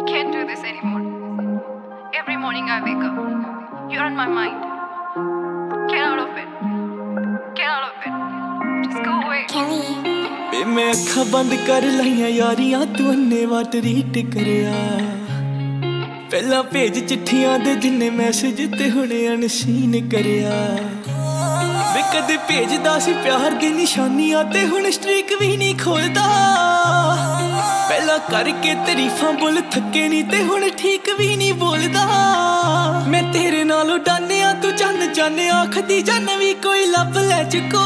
Can't do this anymore. Every morning I wake up, you're on my mind. Get out of it. Get out of it. Just go away. बे मैं अखा बंद कर लाइया यारियां तू अन्नेवा treat करिया पहला भेज चिट्ठियां दे जिन्ने मैसेज ते हुणे अनसीन करिया वे कदे भेजदा सी प्यार दी निशानियां ते हुण स्ट्रीक भी नहीं खोलदा पहला करके तारीफां बोल थके नहीं ते हुण ठीक भी नहीं बोलदा मैं तेरे नालों डानिया तू चन्न चन्न आखदी जन भी कोई लब ले चुको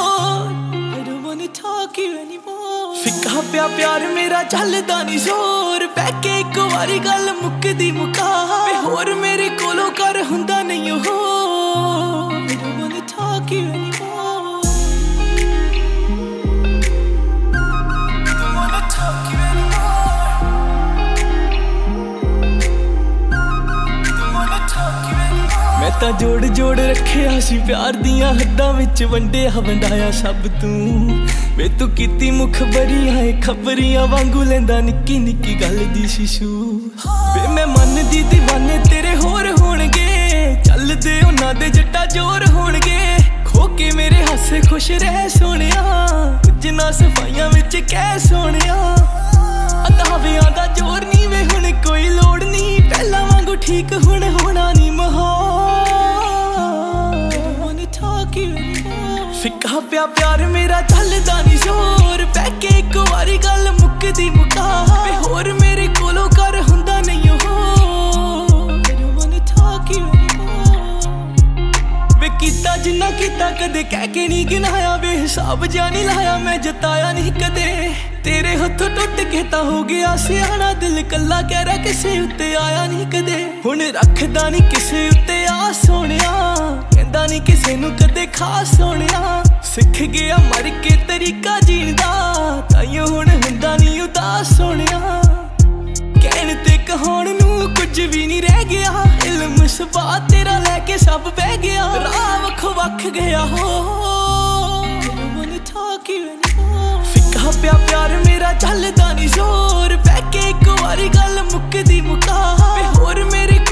talk you anymore फिक्का पिया प्यार मेरा चलदा नहीं जोर बैके एक वारी गल मुकदी मुका होर मेरे कोलों कर हुंदा नहीं हो I don't wanna talk you anymore I don't wanna talk you anymore I don't wanna talk you anymore मैं तां जोड़ जोड़ रखिया सी प्यार दियां हद्दां विच वंडिया वंडाया सब तूं वे तू कीती मुखबरियां खबरियां वांगू लेंदा निक्की निक्की गल दी शिशू वे मैं मन दी दीवाने तेरे होर होणगे चलदे उन्हां दे जट्टा जोर होणगे खो के मेरे हासे खुश रह सोहणिया जिन्ना सफाइयां विच कह सोहणिया अदावियां दा जोर नहीं वे हुण कोई लोड़ नहीं पहला वांगू ठीक हुण होना नहीं माहौल फिक्का पिया प्यार मेरा चलदा नहीं जोर बैके एक वारी गल मुकदी मुका होर मेरे कोलों कर हुंदा नहीं हो I don't wanna talk you anymore वे कीता जिन्ना कीता कदे कह के नहीं गिनाया वे हिसाब जा नहीं लाया मैं जताया नहीं कदे तेरे हत्थों टुट के तां हो गया सियाना दिल कल्ला कह रहा किसे उत्ते आया नहीं कदे हुण रखदा नहीं किसे उत्ते आ सोहणिया कहंदा नहीं किसे नूं कदे खास सोहणिया सिख गया मर के तरीका जीण दा ताइयों हुण हुंदा नहीं उदास सोहणिया कहण ते कहाउण नूं कुछ भी नहीं रह गया इल्म सबा तेरा लैके सब बह गया राह वखो वख गया हो फिक्का पिया प्यार मेरा चलदा नहीं जोर बैके एक वारी गल मुकदी मुका होर मेरे